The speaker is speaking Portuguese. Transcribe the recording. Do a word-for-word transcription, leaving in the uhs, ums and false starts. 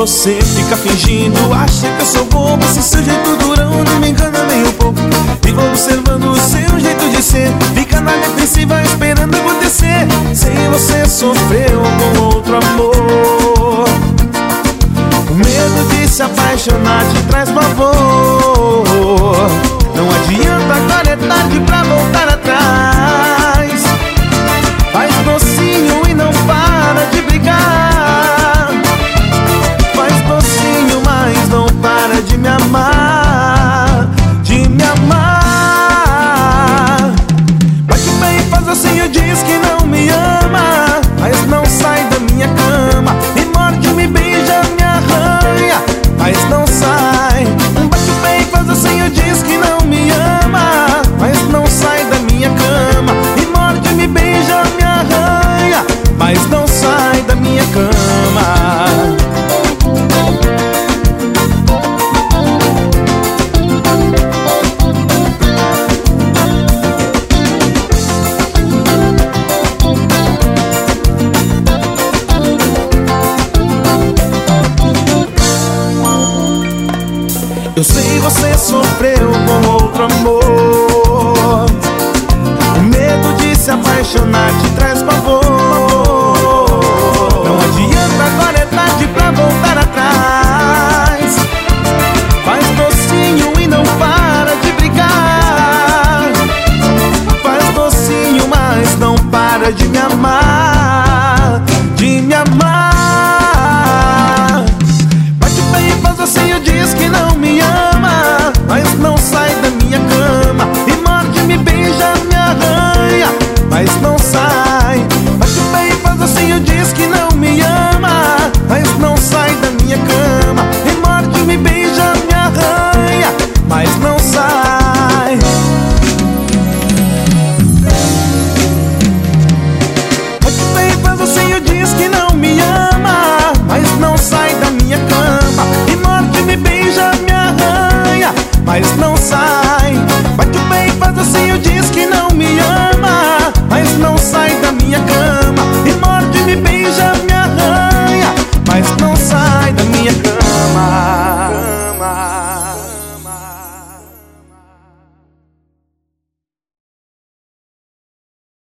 você fica fingindo, acha que eu sou bobo. Esse seu jeito durão não me engana nem um pouco. Vivo observando o seu jeito de ser, fica na defensiva esperando acontecer. Sem você sofreu com outro amor. O medo de se apaixonar te traz pavor. Não adianta, agora é tarde pra voltar atrás. Faz docinho e não para de brigar. Faz docinho, mas não para de me amar. De me amar. Bate bem e faz docinho, diz que não me ama, mas não sai da minha cama. Me morde, me beija, me arranha, mas não sai. Bate bem e faz docinho, diz que não me ama, mas não sai da minha cama. Me morde, me beija, me arranha, mas não sai da minha cama. Eu sei, você sofreu com outro amor. O medo de se apaixonar te traz pavor. Não adianta, agora é tarde pra voltar atrás. Faz docinho e não para de brigar. Faz docinho, mas não para de me amar. De me amar.